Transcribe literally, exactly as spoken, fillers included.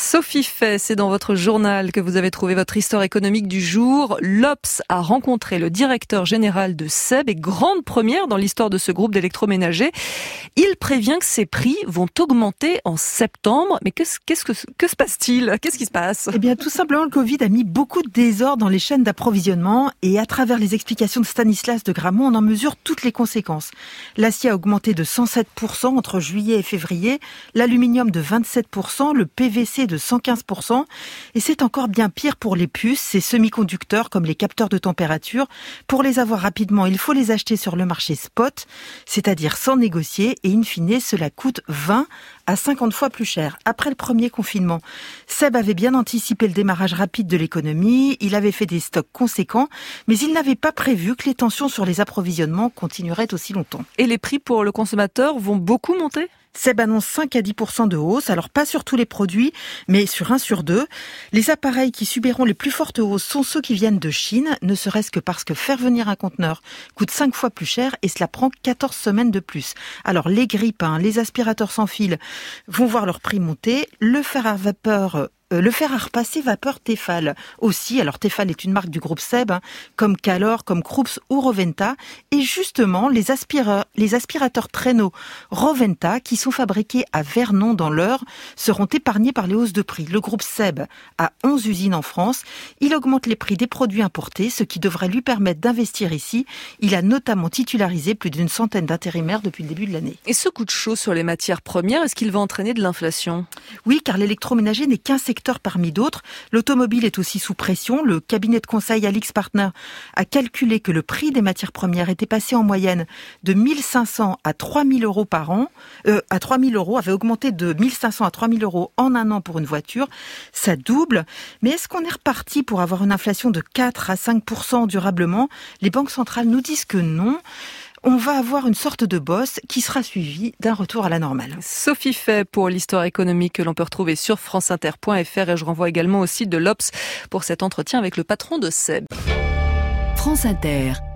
Sophie Fay, c'est dans votre journal que vous avez trouvé votre histoire économique du jour. L'Obs a rencontré le directeur général de S E B et grande première dans l'histoire de ce groupe d'électroménagers. Il prévient que ces prix vont augmenter en septembre. Mais qu'est-ce, qu'est-ce que, que se passe-t-il? Qu'est-ce qui se passe? Eh bien, tout simplement, le Covid a mis beaucoup de désordre dans les chaînes d'approvisionnement et à travers les explications de Stanislas de Gramont, on en mesure toutes les conséquences. L'acier a augmenté de cent sept pour cent entre juillet et février, l'aluminium de vingt-sept pour cent, le P V C de cent quinze pour cent et c'est encore bien pire pour les puces, ces semi-conducteurs comme les capteurs de température. Pour les avoir rapidement, il faut les acheter sur le marché spot, c'est-à-dire sans négocier et in fine, cela coûte vingt à cinquante fois plus cher. Après le premier confinement, S E B avait bien anticipé le démarrage rapide de l'économie, il avait fait des stocks conséquents, mais il n'avait pas prévu que les tensions sur les approvisionnements continueraient aussi longtemps. Et les prix pour le consommateur vont beaucoup monter ? S E B annonce cinq à dix pour cent de hausse, alors pas sur tous les produits, mais sur un sur deux. Les appareils qui subiront les plus fortes hausses sont ceux qui viennent de Chine, ne serait-ce que parce que faire venir un conteneur coûte cinq fois plus cher et cela prend quatorze semaines de plus. Alors les grille-pains, les aspirateurs sans fil vont voir leur prix monter, le fer à vapeur... Euh, le fer à repasser vapeur Tefal aussi. Alors Tefal est une marque du groupe S E B, hein, comme Calor, comme Krups ou Roventa. Et justement, les, aspireurs, les aspirateurs traîneaux Roventa, qui sont fabriqués à Vernon dans l'Eure, seront épargnés par les hausses de prix. Le groupe S E B a onze usines en France. Il augmente les prix des produits importés, ce qui devrait lui permettre d'investir ici. Il a notamment titularisé plus d'une centaine d'intérimaires depuis le début de l'année. Et ce coup de chaud sur les matières premières, est-ce qu'il va entraîner de l'inflation ? Oui, car l'électroménager n'est qu'un secteur parmi d'autres. L'automobile est aussi sous pression. Le cabinet de conseil AlixPartners a calculé que le prix des matières premières était passé en moyenne de mille cinq cents à trois mille euros par an, euh, à trois mille euros, avait augmenté de mille cinq cents à trois mille euros en un an pour une voiture. Ça double. Mais est-ce qu'on est reparti pour avoir une inflation de quatre à cinq pour cent durablement? Les banques centrales nous disent que non. On va avoir une sorte de bosse qui sera suivie d'un retour à la normale. Sophie Fay pour l'histoire économique que l'on peut retrouver sur franceinter point f r et je renvoie également au site de l'Obs pour cet entretien avec le patron de S E B. France Inter.